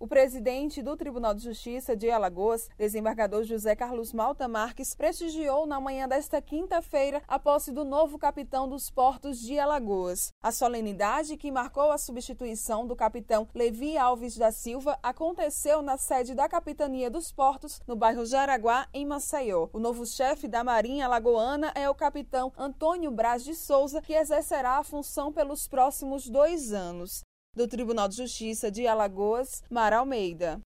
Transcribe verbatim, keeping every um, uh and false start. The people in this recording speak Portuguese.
presidente do Tribunal de Justiça de Alagoas, desembargador José Carlos Malta Marques, prestigiou na manhã desta quinta-feira a posse do novo capitão dos portos de Alagoas. A solenidade, que marcou a substituição do capitão Levi Alves da Silva, aconteceu na sede da Capitania dos Portos, no bairro Jaraguá, em Maceió. O novo chefe da Marinha Alagoana é o capitão Antônio Braz de Souza, que exercerá a função pelos próximos dois anos. Do Tribunal de Justiça de Alagoas, Mara Almeida.